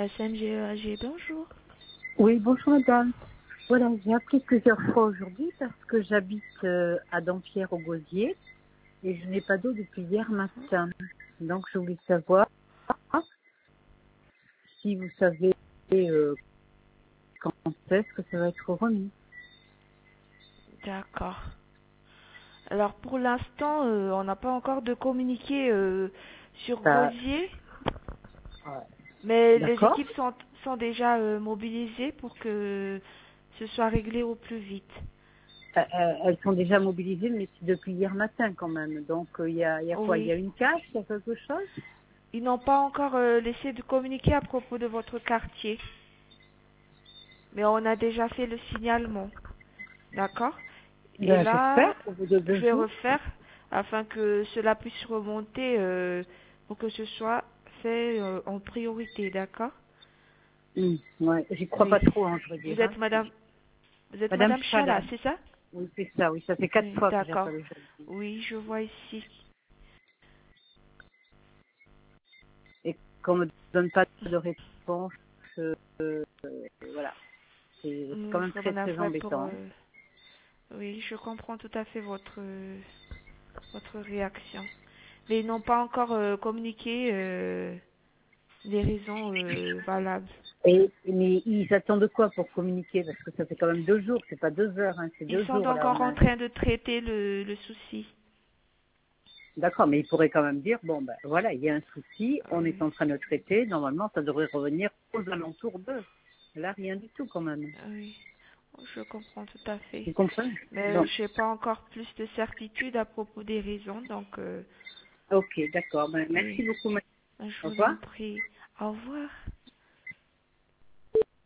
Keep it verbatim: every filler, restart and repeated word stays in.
S M G E A G, bonjour. Oui, bonjour madame. Voilà, j'ai appelé plusieurs fois aujourd'hui parce que j'habite euh, à Dampierre au Gosier et je n'ai pas d'eau depuis hier matin. Donc je voulais savoir si vous savez euh, quand est-ce que ça va être remis. D'accord. Alors pour l'instant, euh, on n'a pas encore de communiqué euh, sur Ça, Gosier, ouais. mais les D'accord. équipes sont, sont déjà euh, mobilisées pour que ce soit réglé au plus vite. Euh, euh, elles sont déjà mobilisées, mais c'est depuis hier matin quand même. Donc euh, il y, a, il y a quoi? Il y Oui. a une cache, il y a quelque chose? Ils n'ont pas encore euh, laissé de communiquer à propos de votre quartier, mais on a déjà fait le signalement. D'accord? Et Ben, là, j'espère, au bout de je deux vais jours. refaire afin que cela puisse remonter euh, pour que ce soit fait euh, en priorité, d'accord? Hum, ouais, j'y crois Oui. pas trop, hein, je veux Vous dire. Hein. êtes madame vous êtes Madame madame Chala, Chala. c'est ça? Oui, c'est ça, oui, ça fait quatre Oui, fois que d'accord. j'appelle aujourd'hui. Oui, je vois ici. Et qu'on me donne pas de réponse, euh, euh, voilà. C'est c'est Nous quand même très sommes très navrés pour embêtant. Hein. euh, oui, je comprends tout à fait votre euh, votre réaction. Mais ils n'ont pas encore euh, communiqué euh, les raisons euh, valables. Et, mais ils attendent quoi pour communiquer? Parce que ça fait quand même deux jours, c'est pas deux heures, hein, c'est Ils deux sont jours là. encore On en a... train de traiter le, le souci. D'accord, mais ils pourraient quand même dire, bon ben voilà, il y a un souci, Ah on est oui, en train de le traiter, normalement ça devrait revenir aux alentours d'eux. Là, rien du tout quand même. ah oui, je comprends tout à fait. Vous comprenez? Mais Bon, je n'ai pas encore plus de certitude à propos des raisons, donc euh, ok, d'accord. Ben, merci oui, beaucoup. madame. je Au vous revoir. en prie. Au revoir.